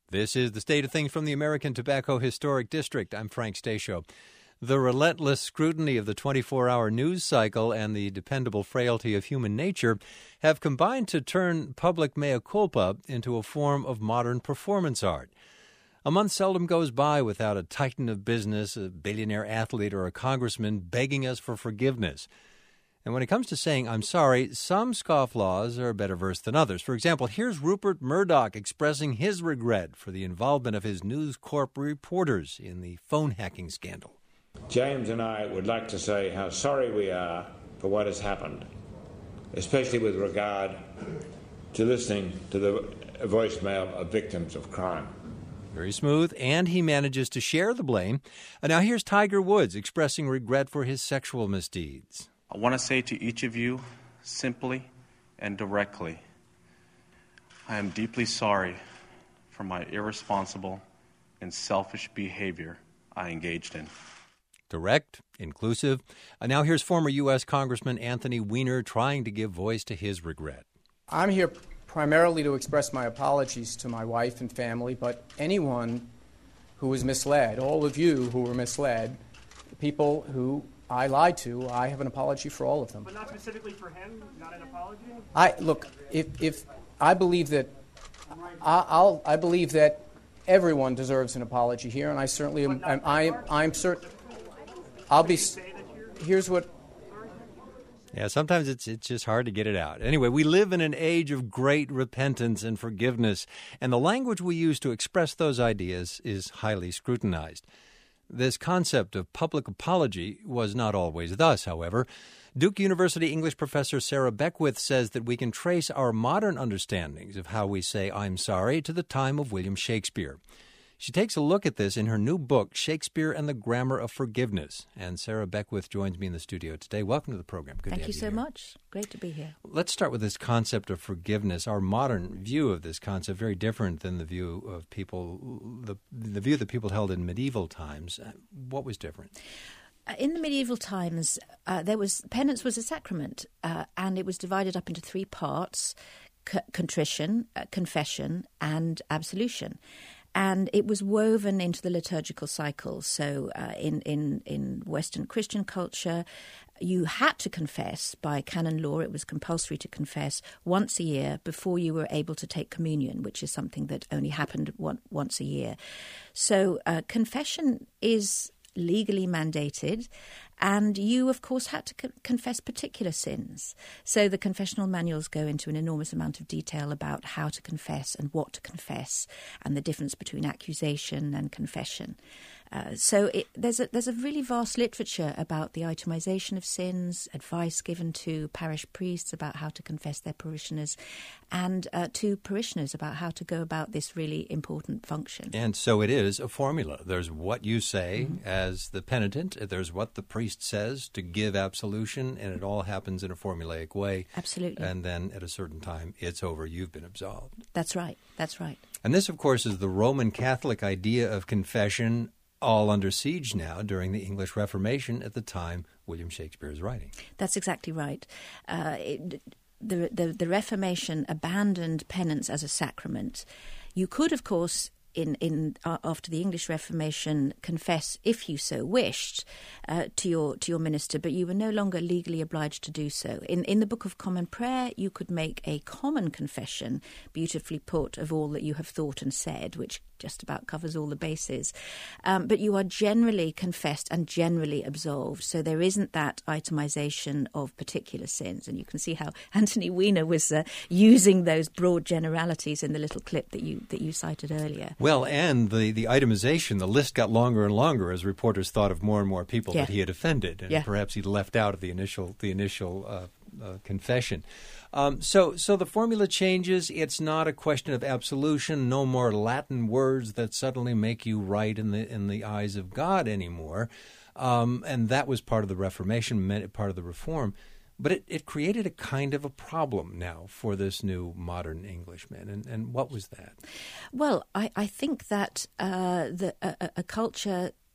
This is the State of Things from the American Tobacco Historic District. I'm Frank Stasio. The relentless scrutiny of the 24-hour news cycle and the dependable frailty of human nature have combined to turn public mea culpa into a form of modern performance art. A month seldom goes by without a titan of business, a billionaire athlete, or a congressman begging us for forgiveness. And when it comes to saying, I'm sorry, some scofflaws are better versed than others. For example, here's Rupert Murdoch expressing his regret for the involvement of his News Corp reporters in the phone hacking scandal. James and I would like to say how sorry we are for what has happened, especially with regard to listening to the voicemail of victims of crime. Very smooth, and he manages to share the blame. And now here's Tiger Woods expressing regret for his sexual misdeeds. I want to say to each of you, simply and directly, I am deeply sorry for my irresponsible and selfish behavior I engaged in. Direct, inclusive. And now here's former U.S. Congressman Anthony Weiner trying to give voice to his regret. I'm here primarily to express my apologies to my wife and family, but anyone who was misled, all of you who were misled, people who I lied to, I have an apology for all of them. But not specifically for him, not an apology? If I believe that I believe that everyone deserves an apology here, and I certainly am. I'm certain. I'll be. Here's what. Yeah, sometimes it's just hard to get it out. Anyway, we live in an age of great repentance and forgiveness, and the language we use to express those ideas is highly scrutinized. This concept of public apology was not always thus, however. Duke University English professor Sarah Beckwith says that we can trace our modern understandings of how we say I'm sorry to the time of William Shakespeare. She takes a look at this in her new book, Shakespeare and the Grammar of Forgiveness. And Sarah Beckwith joins me in the studio today. Welcome to the program. Good to have you Thank you so here. much. Great to be here. Let's start with this concept of forgiveness. Our modern view of this concept, very different than the view of people, the view that people held in medieval times. What was different? In the medieval times, penance was a sacrament, and it was divided up into three parts: contrition, confession, and absolution. And it was woven into the liturgical cycle. So in Western Christian culture, you had to confess by canon law. It was compulsory to confess once a year before you were able to take communion, which is something that only happened once a year. So confession is legally mandated, and you, of course, had to confess particular sins. So the confessional manuals go into an enormous amount of detail about how to confess and what to confess and the difference between accusation and confession. There's a really vast literature about the itemization of sins, advice given to parish priests about how to confess their parishioners, and to parishioners about how to go about this really important function. And so it is a formula. There's what you say as the penitent, there's what the priest says to give absolution, and it all happens in a formulaic way. Absolutely. And then at a certain time, it's over. You've been absolved. That's right. That's right. And this, of course, is the Roman Catholic idea of confession, all under siege now during the English Reformation at the time William Shakespeare is writing. That's exactly right. The Reformation abandoned penance as a sacrament. You could, of course, after the English Reformation, confess, if you so wished, to your minister, but you were no longer legally obliged to do so. In the Book of Common Prayer, you could make a common confession, beautifully put, of all that you have thought and said, which just about covers all the bases. But you are generally confessed and generally absolved. So there isn't that itemization of particular sins. And you can see how Anthony Weiner was using those broad generalities in the little clip that you cited earlier. Well, and the itemization, the list got longer and longer as reporters thought of more and more people that he had offended. And perhaps he'd left out of the initial confession. So the formula changes. It's not a question of absolution, no more Latin words that suddenly make you right in the eyes of God anymore. And that was part of the Reformation, part of the Reform. But it created a kind of a problem now for this new modern Englishman. And what was that? Well, I think that a culture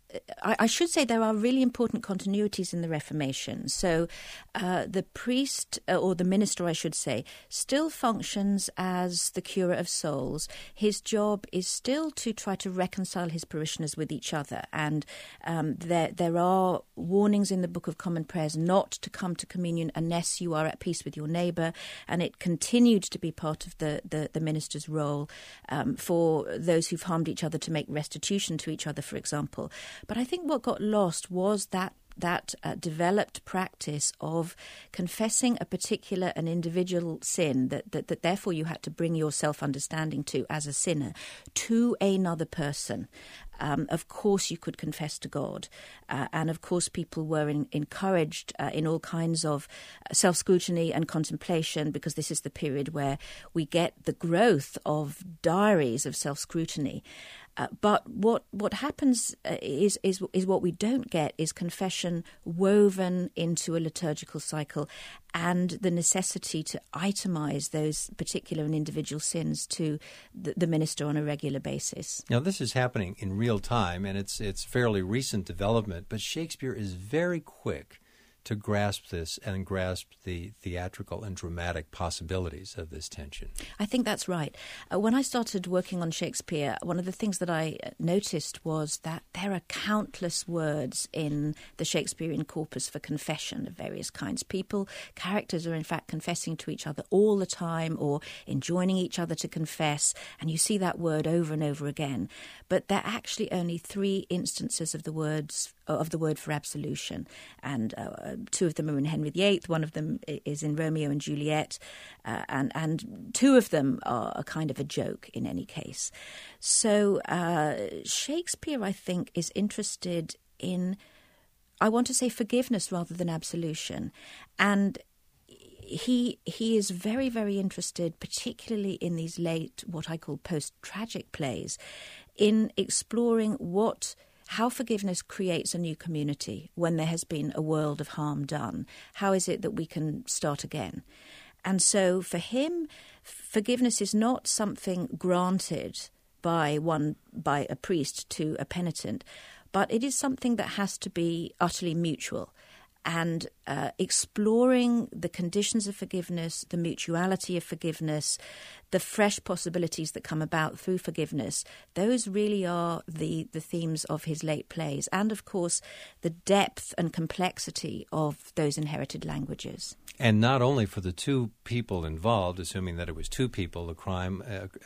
I should say there are really important continuities in the Reformation. So the priest, or the minister, I should say, still functions as the curer of souls. His job is still to try to reconcile his parishioners with each other. And there are warnings in the Book of Common Prayers not to come to communion unless you are at peace with your neighbour. And it continued to be part of the minister's role for those who've harmed each other to make restitution to each other, for example. But I think what got lost was that developed practice of confessing a particular and individual sin that therefore you had to bring your self-understanding to as a sinner to another person. Of course you could confess to God, and of course people were encouraged in all kinds of self-scrutiny and contemplation, because this is the period where we get the growth of diaries of self-scrutiny. But what happens is what we don't get is confession woven into a liturgical cycle, and the necessity to itemize those particular and individual sins to the minister on a regular basis. Now, this is happening in real time, and it's fairly recent development, but Shakespeare is very quick to grasp this and grasp the theatrical and dramatic possibilities of this tension. I think that's right. When I started working on Shakespeare, one of the things that I noticed was that there are countless words in the Shakespearean corpus for confession of various kinds. Characters are in fact confessing to each other all the time, or enjoining each other to confess, and you see that word over and over again. But there are actually only 3 instances of the word for absolution, and 2 of them are in Henry VIII, one of them is in Romeo and Juliet, and 2 of them are a kind of a joke in any case. So Shakespeare, I think, is interested in, I want to say, forgiveness rather than absolution. And he is very, very interested, particularly in these late, what I call post-tragic plays, in exploring how forgiveness creates a new community when there has been a world of harm done. How is it that we can start again? And so for him, forgiveness is not something granted by a priest to a penitent, but it is something that has to be utterly mutual. And exploring the conditions of forgiveness, the mutuality of forgiveness, the fresh possibilities that come about through forgiveness, those really are the themes of his late plays. And, of course, the depth and complexity of those inherited languages. And not only for the 2 people involved, assuming that it was 2 people, a crime,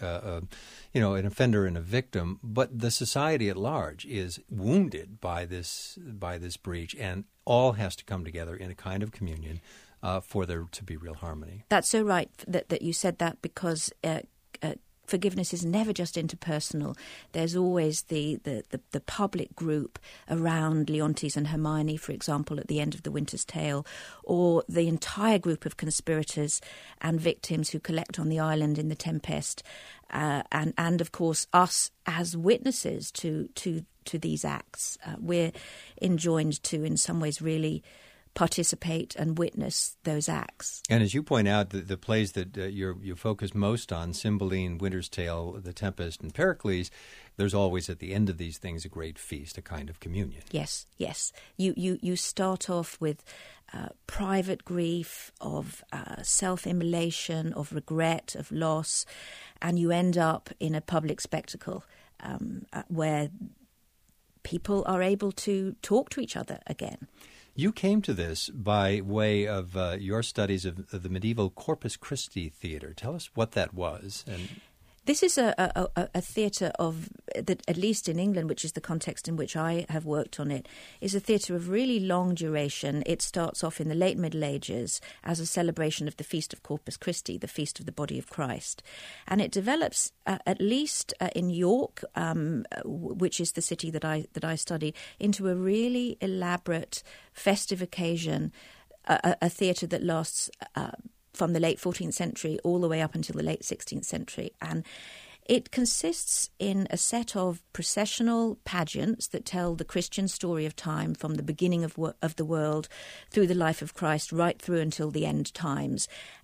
an offender and a victim, but the society at large is wounded by this breach, and all has to come together in a kind of communion for there to be real harmony. That's so right that you said that, because forgiveness is never just interpersonal. There's always the public group around Leontes and Hermione, for example, at the end of The Winter's Tale, or the entire group of conspirators and victims who collect on the island in The Tempest, and of course us as witnesses to these acts. We're enjoined to, in some ways, really participate and witness those acts. And as you point out, the plays that you focus most on, Cymbeline, Winter's Tale, The Tempest, and Pericles, there's always at the end of these things a great feast, a kind of communion. Yes. You start off with private grief, of self-immolation, of regret, of loss, and you end up in a public spectacle where people are able to talk to each other again. You came to this by way of your studies of the medieval Corpus Christi theater. Tell us what that was. This is a theatre that, at least in England, which is the context in which I have worked on it, is a theatre of really long duration. It starts off in the late Middle Ages as a celebration of the Feast of Corpus Christi, the Feast of the Body of Christ. And it develops, at least in York, which is the city that I study, into a really elaborate festive occasion, a theatre that lasts from the late 14th century all the way up until the late 16th century. And it consists in a set of processional pageants that tell the Christian story of time from the beginning of the world through the life of Christ right through until the end times.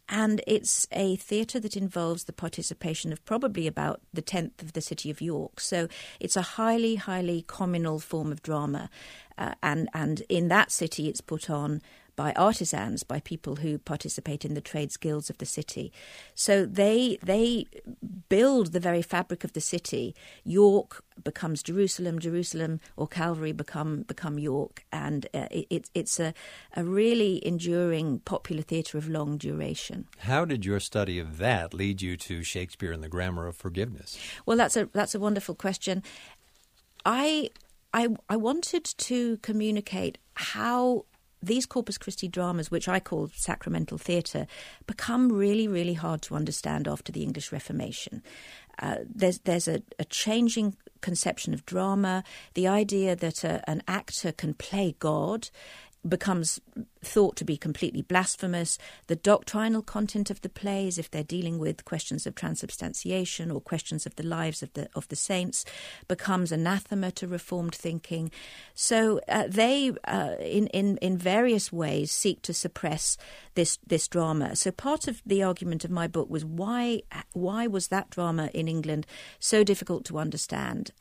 And it's a theatre that involves the participation of probably about the 10th of the city of York. So it's a highly, highly communal form of drama. And in that city, it's put on by artisans, by people who participate in the trades guilds of the city. So they build the very fabric of the city. York becomes Jerusalem, Jerusalem or Calvary become York, and it's a really enduring popular theatre of long duration. How did your study of that lead you to Shakespeare and the Grammar of Forgiveness? Well, that's a wonderful question. I wanted to communicate how these Corpus Christi dramas, which I call sacramental theatre, become really, really hard to understand after the English Reformation. There's a changing conception of drama. The idea that an actor can play God becomes thought to be completely blasphemous. The doctrinal content of the plays, if they're dealing with questions of transubstantiation or questions of the lives of the saints, becomes anathema to Reformed thinking. So they, in various ways, seek to suppress this drama. So part of the argument of my book was why was that drama in England so difficult to understand?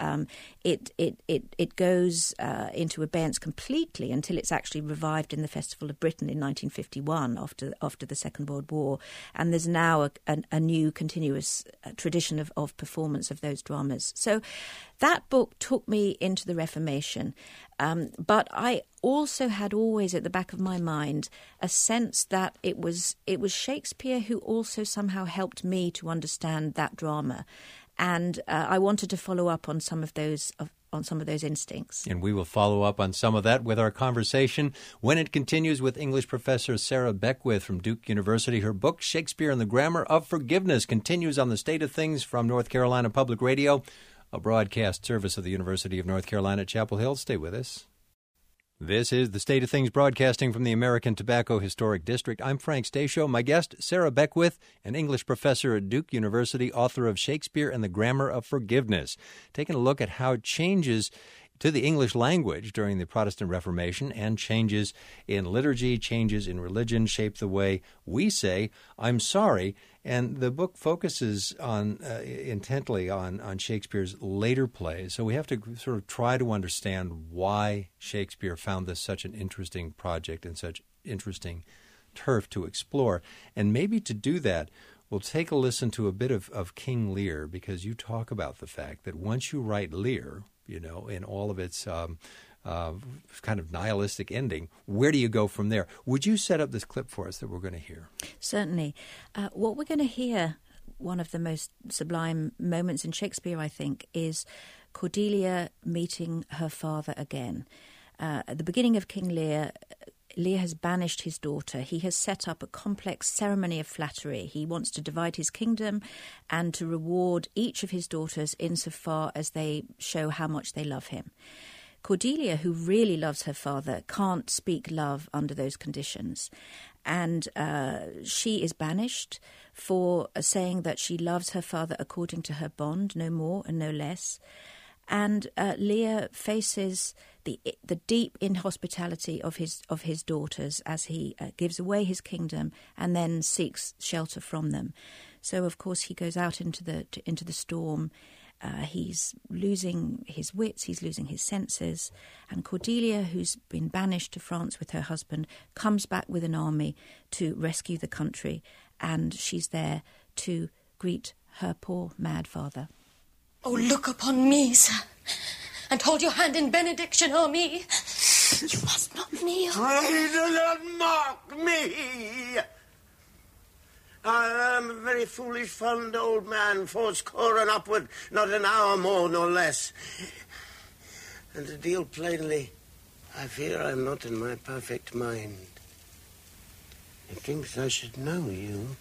It goes into abeyance completely until it's actually revived in the Festival of Britain in 1951 after the Second World War, and there's now a new continuous tradition of performance of those dramas. So that book took me into the Reformation, but I also had always at the back of my mind a sense that it was Shakespeare who also somehow helped me to understand that drama, and I wanted to follow up on some of those instincts. And we will follow up on some of that with our conversation when it continues with English professor Sarah Beckwith from Duke University. Her book, Shakespeare and the Grammar of Forgiveness, continues on the State of Things from North Carolina Public Radio, a broadcast service of the University of North Carolina at Chapel Hill. Stay with us. This is the State of Things broadcasting from the American Tobacco Historic District. I'm Frank Stasio. My guest, Sarah Beckwith, an English professor at Duke University, author of Shakespeare and the Grammar of Forgiveness, taking a look at how changes to the English language during the Protestant Reformation and changes in liturgy, changes in religion shape the way we say, I'm sorry. And the book focuses intently on Shakespeare's later plays. So we have to sort of try to understand why Shakespeare found this such an interesting project and such interesting turf to explore. And maybe to do that, we'll take a listen to a bit of King Lear, because you talk about the fact that once you write Lear, in all of its kind of nihilistic ending, where do you go from there? Would you set up this clip for us that we're going to hear? Certainly. What we're going to hear, one of the most sublime moments in Shakespeare, I think, is Cordelia meeting her father again. At the beginning of King Lear, Lear has banished his daughter. He has set up a complex ceremony of flattery. He wants to divide his kingdom and to reward each of his daughters insofar as they show how much they love him. Cordelia, who really loves her father, can't speak love under those conditions. And she is banished for saying that she loves her father according to her bond, no more and no less. And Lear faces the deep inhospitality of his daughters as he gives away his kingdom and then seeks shelter from them. So, of course, he goes out into the storm. He's losing his wits, he's losing his senses, and Cordelia, who's been banished to France with her husband, comes back with an army to rescue the country, and she's there to greet her poor mad father. Oh, look upon me, sir, and hold your hand in benediction o'er me. You must not kneel. Pray do not mock me. I am a very foolish, fond old man, fourscore and upward, not an hour more nor less. And to deal plainly, I fear I'm not in my perfect mind. Methinks I should know you,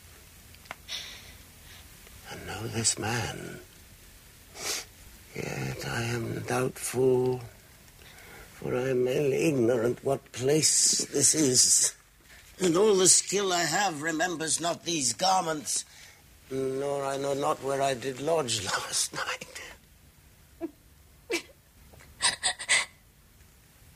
and know this man. Yet I am doubtful, for I am mainly ignorant what place this is. And all the skill I have remembers not these garments, nor I know not where I did lodge last night.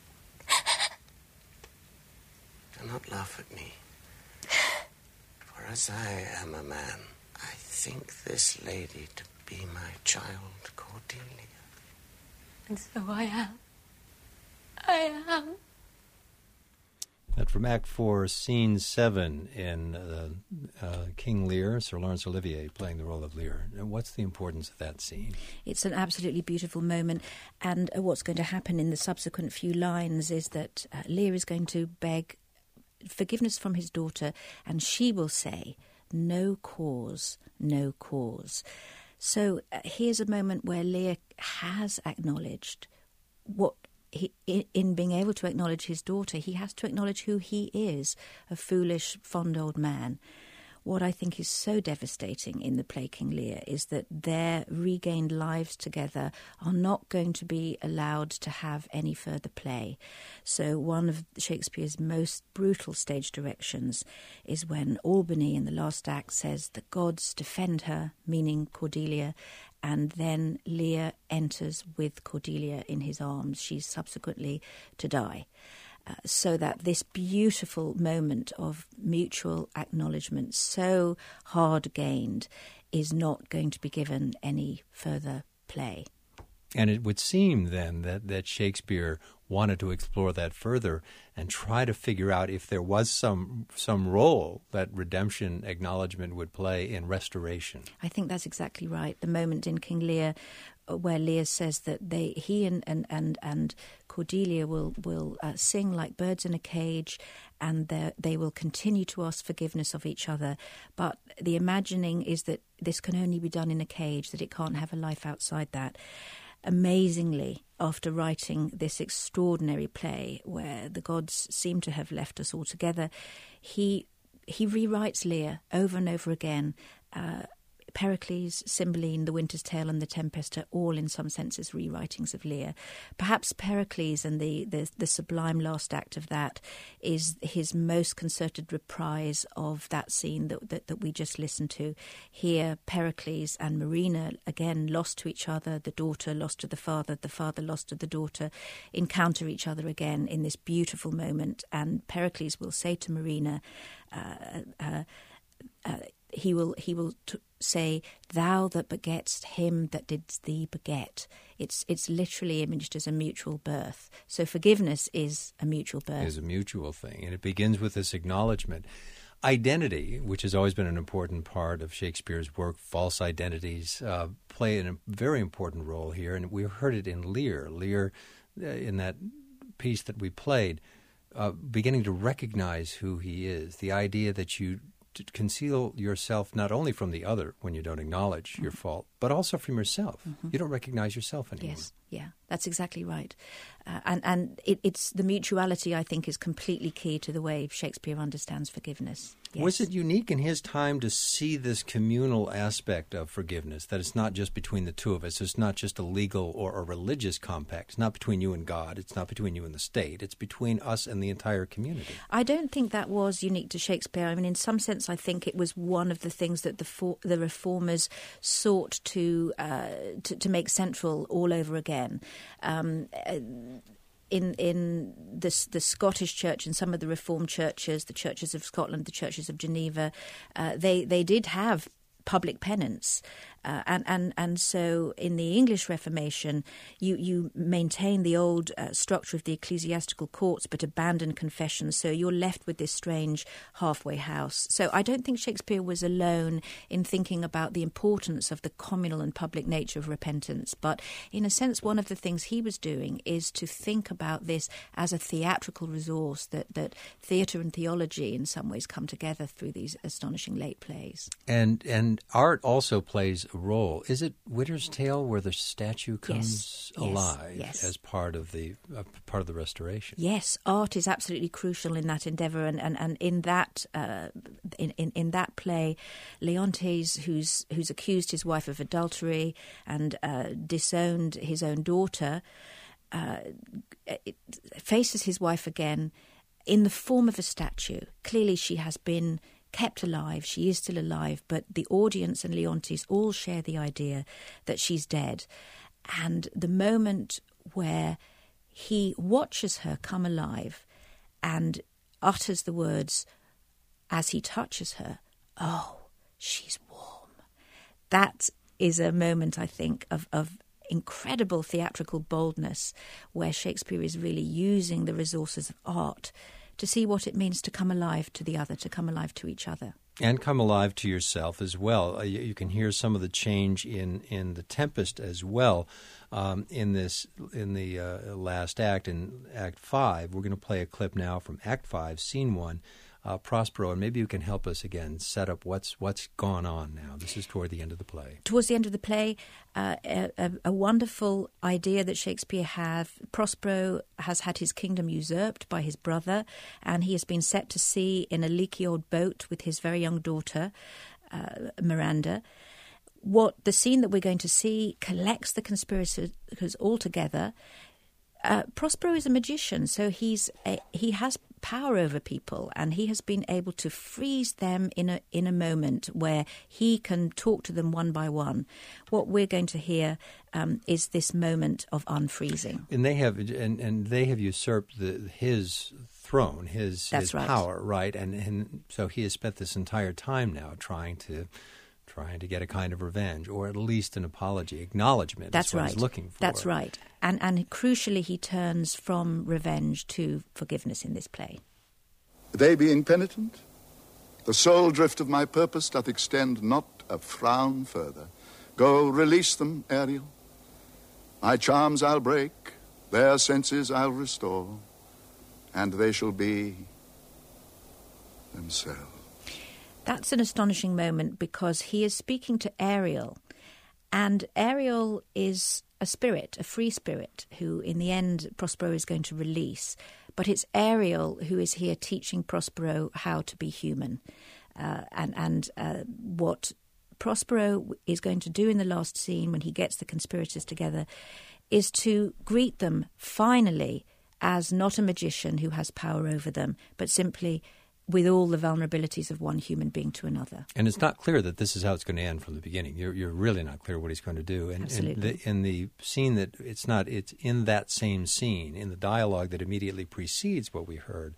Do not laugh at me, for as I am a man, I think this lady to be my child, Cordelia. And so I am. I am. That from Act 4, Scene 7 in King Lear, Sir Laurence Olivier playing the role of Lear. What's the importance of that scene? It's an absolutely beautiful moment, and what's going to happen in the subsequent few lines is that Lear is going to beg forgiveness from his daughter, and she will say, "No cause, no cause." So here's a moment where Lear has acknowledged what in being able to acknowledge his daughter, he has to acknowledge who he is, a foolish, fond old man. What I think is so devastating in the play King Lear is that their regained lives together are not going to be allowed to have any further play. So one of Shakespeare's most brutal stage directions is when Albany in the last act says, "The gods defend her," meaning Cordelia, and then Lear enters with Cordelia in his arms. She's subsequently to die. So that this beautiful moment of mutual acknowledgement, so hard gained, is not going to be given any further play. And it would seem then that Shakespeare wanted to explore that further and try to figure out if there was some role that redemption acknowledgement would play in restoration. I think that's exactly right. The moment in King Lear where Lear says that he and Cordelia will sing like birds in a cage, and they will continue to ask forgiveness of each other. But the imagining is that this can only be done in a cage, that it can't have a life outside that. Amazingly, after writing this extraordinary play where the gods seem to have left us altogether, he rewrites Lear over and over again. Pericles, Cymbeline, The Winter's Tale and The Tempest are all in some senses rewritings of Lear. Perhaps Pericles and the sublime last act of that is his most concerted reprise of that scene that we just listened to. Here, Pericles and Marina, again, lost to each other, the daughter lost to the father lost to the daughter, encounter each other again in this beautiful moment, and Pericles will say to Marina, he will say, "Thou that begetst him that didst thee beget." It's literally imaged as a mutual birth. So forgiveness is a mutual birth. It is a mutual thing, and it begins with this acknowledgement. Identity, which has always been an important part of Shakespeare's work, false identities, play a very important role here, and we heard it in Lear. Lear, in that piece that we played, beginning to recognize who he is, the idea that you conceal yourself not only from the other when you don't acknowledge your fault, but also from yourself. Mm-hmm. You don't recognize yourself anymore. Yes, yeah, that's exactly right. And it's the mutuality, I think, is completely key to the way Shakespeare understands forgiveness. Yes. Was it unique in his time to see this communal aspect of forgiveness, that it's not just between the two of us, it's not just a legal or a religious compact, it's not between you and God, it's not between you and the state, it's between us and the entire community? I don't think that was unique to Shakespeare. I mean, in some sense, I think it was one of the things that the reformers sought to make central all over again. In the Scottish Church and some of the Reformed churches, the churches of Scotland, the churches of Geneva, they did have public penance. And so in the English Reformation, you maintain the old structure of the ecclesiastical courts but abandon confession, so you're left with this strange halfway house. So I don't think Shakespeare was alone in thinking about the importance of the communal and public nature of repentance, but in a sense one of the things he was doing is to think about this as a theatrical resource, that theatre and theology in some ways come together through these astonishing late plays. And art also plays a role. Is it Winter's Tale where the statue comes alive as part of the restoration? Yes, art is absolutely crucial in that endeavour, and in that in that play, Leontes, who's accused his wife of adultery and disowned his own daughter, faces his wife again in the form of a statue. Clearly, she has been kept alive, she is still alive, but the audience and Leontes all share the idea that she's dead. And the moment where he watches her come alive and utters the words as he touches her, oh, she's warm. That is a moment, I think, of incredible theatrical boldness, where Shakespeare is really using the resources of art to see what it means to come alive to the other, to come alive to each other. And come alive to yourself as well. You can hear some of the change in The Tempest as well. In the last act, in Act 5, we're going to play a clip now from Act 5, Scene 1. Prospero, and maybe you can help us again set up what's gone on now. This is toward the end of the play. Towards the end of the play, a wonderful idea that Shakespeare had. Prospero has had his kingdom usurped by his brother, and he has been set to sea in a leaky old boat with his very young daughter, Miranda. The scene that we're going to see collects the conspirators all together. Prospero is a magician, so he has power over people, and he has been able to freeze them in a moment where he can talk to them one by one. What we're going to hear is this moment of unfreezing. And they have usurped his throne, his power, right? And so he has spent this entire time now trying to get a kind of revenge, or at least an apology, acknowledgement. That's what right. He's looking for. That's right. And crucially, he turns from revenge to forgiveness in this play. They being penitent, the sole drift of my purpose doth extend not a frown further. Go, release them, Ariel. My charms I'll break, their senses I'll restore, and they shall be themselves. That's an astonishing moment, because he is speaking to Ariel, and Ariel is a spirit, a free spirit, who in the end Prospero is going to release. But it's Ariel who is here teaching Prospero how to be human. And what Prospero is going to do in the last scene, when he gets the conspirators together, is to greet them finally as not a magician who has power over them, but simply with all the vulnerabilities of one human being to another. And it's not clear that this is how it's going to end from the beginning. You're really not clear what he's going to do. And Absolutely. in the scene that it's in that same scene, in the dialogue that immediately precedes what we heard,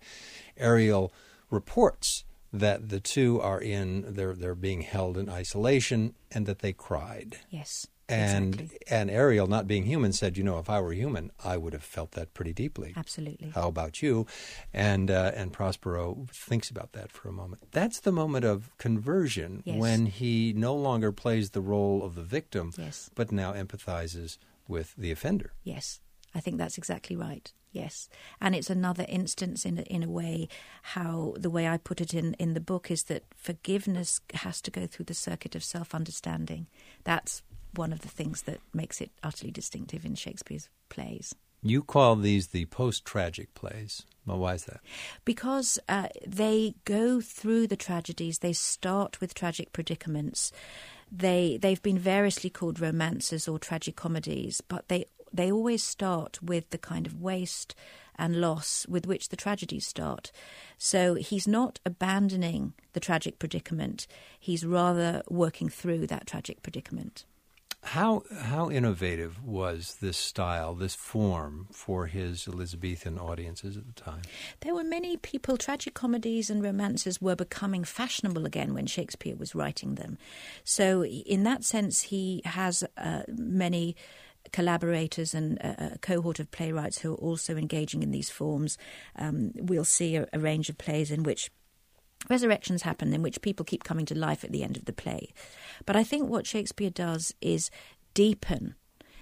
Ariel reports that the two are they're being held in isolation, and that they cried. Yes. And exactly. And Ariel, not being human, said, if I were human, I would have felt that pretty deeply. Absolutely. How about you? And Prospero thinks about that for a moment. That's the moment of conversion, yes. when he no longer plays the role of the victim, yes. but now empathizes with the offender. Yes, I think that's exactly right. Yes, and it's another instance in a way how the way I put it in the book is that forgiveness has to go through the circuit of self-understanding. That's one of the things that makes it utterly distinctive in Shakespeare's plays. You call these the post-tragic plays. Well, why is that? Because they go through the tragedies. They start with tragic predicaments. They've been variously called romances or tragicomedies, but they always start with the kind of waste and loss with which the tragedies start. So he's not abandoning the tragic predicament. He's rather working through that tragic predicament. How innovative was this style, this form, for his Elizabethan audiences at the time? There were many people. Tragic comedies and romances were becoming fashionable again when Shakespeare was writing them. So in that sense, he has many collaborators and a cohort of playwrights who are also engaging in these forms. We'll see a range of plays in which resurrections happen, in which people keep coming to life at the end of the play. But I think what Shakespeare does is deepen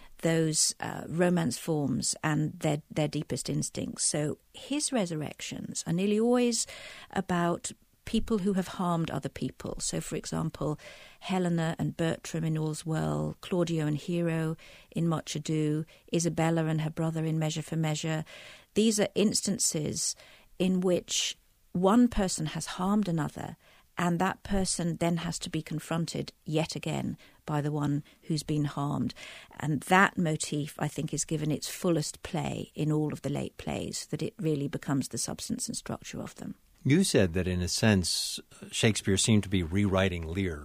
those romance forms and their deepest instincts. So his resurrections are nearly always about people who have harmed other people. So, for example, Helena and Bertram in All's Well, Claudio and Hero in Much Ado, Isabella and her brother in Measure for Measure. These are instances in which one person has harmed another, and that person then has to be confronted yet again by the one who's been harmed. And that motif, I think, is given its fullest play in all of the late plays, that it really becomes the substance and structure of them. You said that, in a sense, Shakespeare seemed to be rewriting Lear.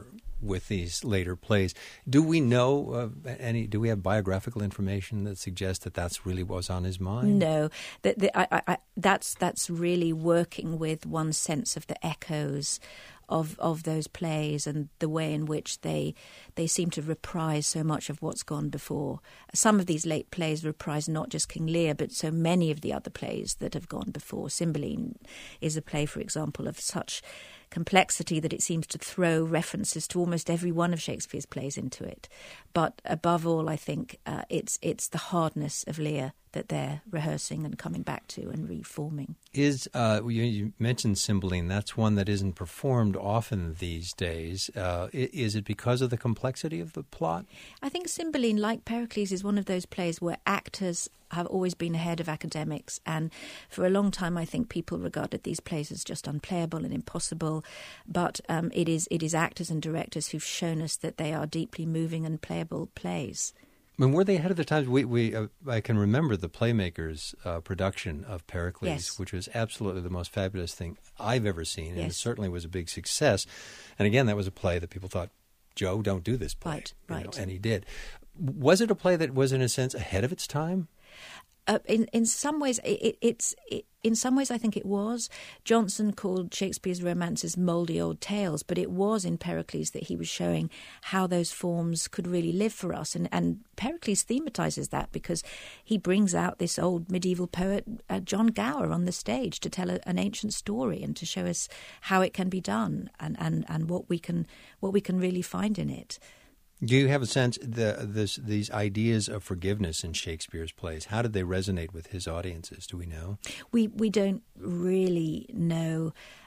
with these later plays. Do we know do we have biographical information that suggests that that's really what was on his mind? No, that's really working with one's sense of the echoes of those plays and the way in which they seem to reprise so much of what's gone before. Some of these late plays reprise not just King Lear, but so many of the other plays that have gone before. Cymbeline is a play, for example, of such complexity that it seems to throw references to almost every one of Shakespeare's plays into it. But above all, I think it's the hardness of Lear that they're rehearsing and coming back to and reforming. You mentioned Cymbeline. That's one that isn't performed often these days. Is it because of the complexity of the plot? I think Cymbeline, like Pericles, is one of those plays where actors have always been ahead of academics, and for a long time I think people regarded these plays as just unplayable and impossible, but it is actors and directors who've shown us that they are deeply moving and playable plays. I mean, were they ahead of their times? I can remember the Playmakers production of Pericles, yes, which was absolutely the most fabulous thing I've ever seen, and yes, it certainly was a big success. And again, that was a play that people thought, Joe, don't do this play. Right. And he did. Was it a play that was, in a sense, ahead of its time? In some ways, in some ways, I think it was. Johnson called Shakespeare's romances mouldy old tales, but it was in Pericles that he was showing how those forms could really live for us. And Pericles thematizes that because he brings out this old medieval poet, John Gower, on the stage to tell an ancient story and to show us how it can be done and what we can really find in it. Do you have a sense these ideas of forgiveness in Shakespeare's plays? How did they resonate with his audiences? Do we know? We don't really know,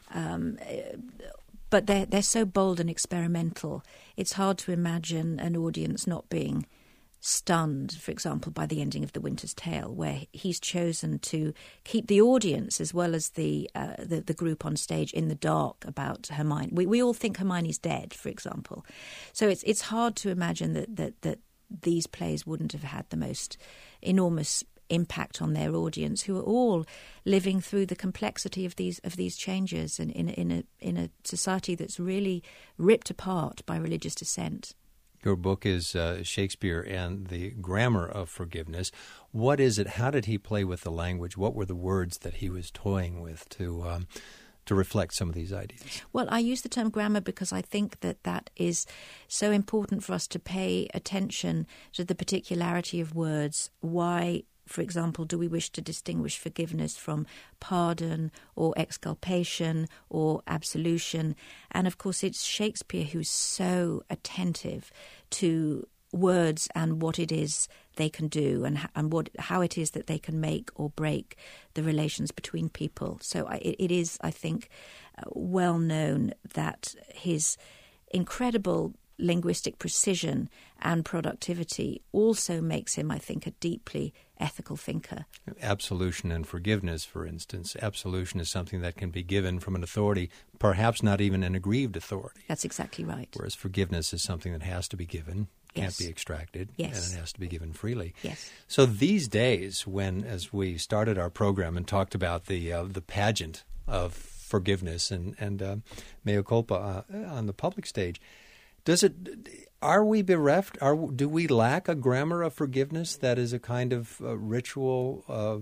but they're so bold and experimental. It's hard to imagine an audience not being stunned, for example, by the ending of The Winter's Tale, where he's chosen to keep the audience as well as the group on stage in the dark about Hermione. We all think Hermione's dead, for example. So it's hard to imagine that these plays wouldn't have had the most enormous impact on their audience, who are all living through the complexity of these changes and in a society that's really ripped apart by religious dissent. Your book is Shakespeare and the Grammar of Forgiveness. What is it? How did he play with the language? What were the words that he was toying with to reflect some of these ideas? Well, I use the term grammar because I think that is so important for us to pay attention to the particularity of words. Why, for example, do we wish to distinguish forgiveness from pardon or exculpation or absolution? And of course, it's Shakespeare who's so attentive to words and what it is they can do and how it is that they can make or break the relations between people. So it is, I think, well known that his incredible linguistic precision and productivity also makes him, I think, a deeply ethical thinker. Absolution and forgiveness, for instance. Absolution is something that can be given from an authority, perhaps not even an aggrieved authority. That's exactly right. Whereas forgiveness is something that has to be given, can't be extracted, yes, and it has to be given freely. Yes. So these days, when, as we started our program and talked about the pageant of forgiveness and mea culpa on the public stage, are we bereft? Do we lack a grammar of forgiveness that is a kind of ritual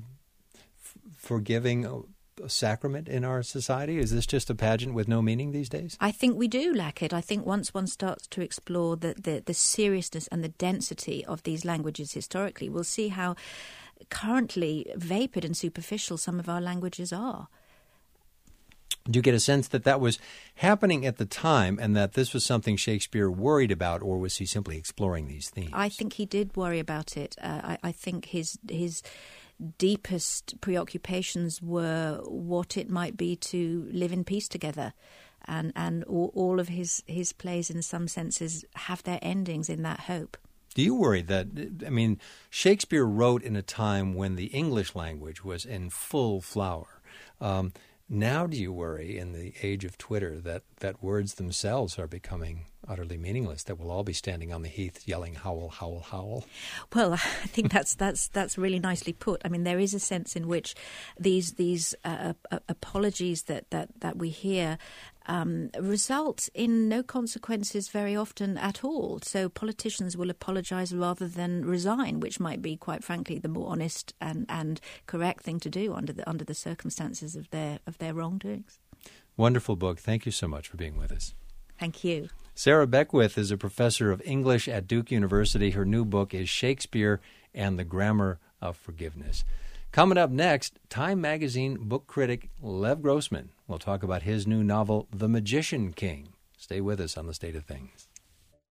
forgiving sacrament in our society? Is this just a pageant with no meaning these days? I think we do lack it. I think once one starts to explore the seriousness and the density of these languages historically, we'll see how currently vapid and superficial some of our languages are. Do you get a sense that was happening at the time and that this was something Shakespeare worried about, or was he simply exploring these themes? I think he did worry about it. I think his deepest preoccupations were what it might be to live in peace together. And all of his plays, in some senses, have their endings in that hope. Do you worry that, Shakespeare wrote in a time when the English language was in full flower. Now do you worry in the age of Twitter that words themselves are becoming utterly meaningless, that we'll all be standing on the heath yelling howl, howl, howl? Well, I think that's really nicely put. I mean, there is a sense in which these apologies that we hear result in no consequences very often at all. So politicians will apologise rather than resign, which might be, quite frankly, the more honest and correct thing to do under the circumstances of their wrongdoings. Wonderful book. Thank you so much for being with us. Thank you. Sarah Beckwith is a professor of English at Duke University. Her new book is Shakespeare and the Grammar of Forgiveness. Coming up next, Time magazine book critic Lev Grossman will talk about his new novel, The Magician King. Stay with us on The State of Things.